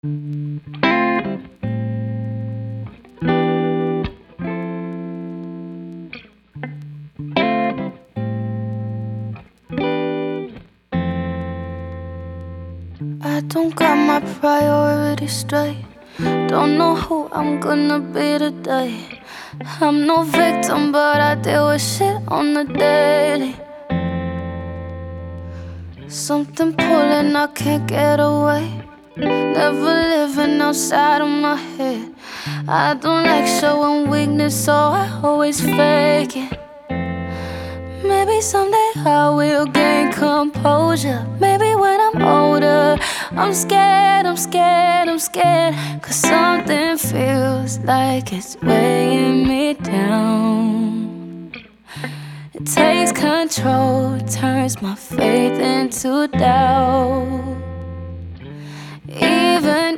I don't got my priorities straight. Don't know who I'm gonna be today. I'm no victim, but I deal with shit on the daily. Something pulling, I can't get away. Never living outside of my head. I don't like showing weakness, so I always fake it. Maybe someday I will gain composure. Maybe when I'm older. I'm scared, I'm scared, I'm scared. 'Cause something feels like it's weighing me down. It takes control, turns my faith into doubt. Even